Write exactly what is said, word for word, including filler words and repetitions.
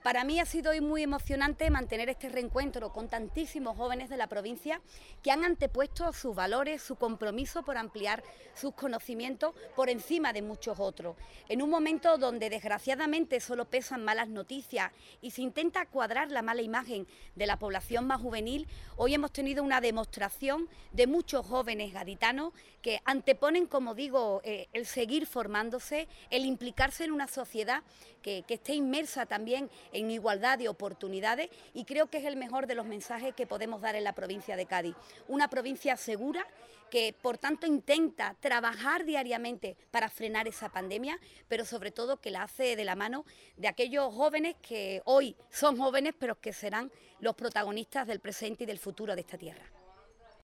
Para mí ha sido hoy muy emocionante mantener este reencuentro con tantísimos jóvenes de la provincia que han antepuesto sus valores, su compromiso por ampliar sus conocimientos por encima de muchos otros. En un momento donde desgraciadamente solo pesan malas noticias y se intenta cuadrar la mala imagen de la población más juvenil, hoy hemos tenido una demostración de muchos jóvenes gaditanos que anteponen, como digo, eh, el seguir formándose, el implicarse en una sociedad que, que esté inmersa también en igualdad de oportunidades, y creo que es el mejor de los mensajes que podemos dar en la provincia de Cádiz. Una provincia segura que, por tanto, intenta trabajar diariamente para frenar esa pandemia, pero sobre todo que la hace de la mano de aquellos jóvenes que hoy son jóvenes, pero que serán los protagonistas del presente y del futuro de esta tierra.